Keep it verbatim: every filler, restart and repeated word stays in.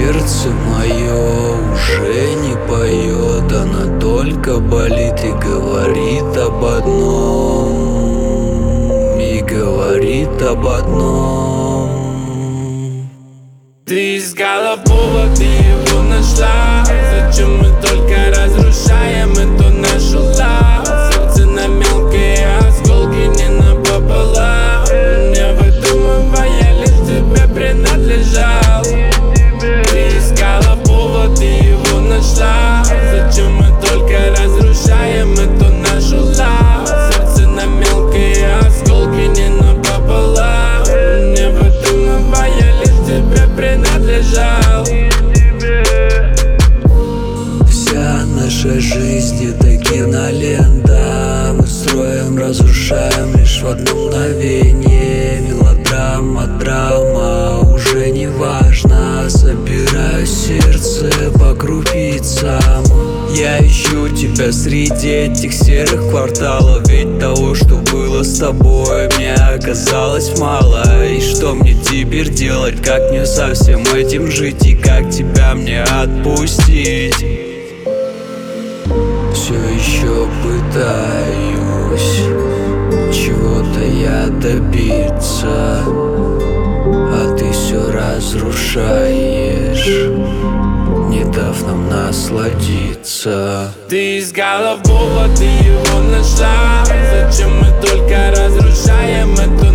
Сердце мое уже не поет, оно только болит и говорит об одном, и говорит об одном. Ты искала повод, ты его нашла. Зачем мы только разрушаем эту нашу лав? Сердце на мелкие осколки, не напополам. Мне выдумывая, лишь тебе принадлежал. Ты искала повод, ты его нашла. Зачем мы только разрушаем эту нашу лав? Сердце на мелкие осколки, не напополам. Мне выдумывая, лишь тебе принадлежал. Вся наша жизнь — это кинолента. Мы строим, разрушаем лишь в одно мгновение. Мелодрама, драма, уже не важно. Собираю сердце по крупицам. Я ищу тебя среди этих серых кварталов. Ведь того, что было с тобой, мне оказалось мало. И что мне теперь делать? Как мне со всем этим жить? И как тебя мне отпустить? Все еще пытаюсь чего-то я добиться, а ты все разрушаешь, не дав нам насладиться. Ты искала повод, ты его нашла. Зачем мы только разрушаем эту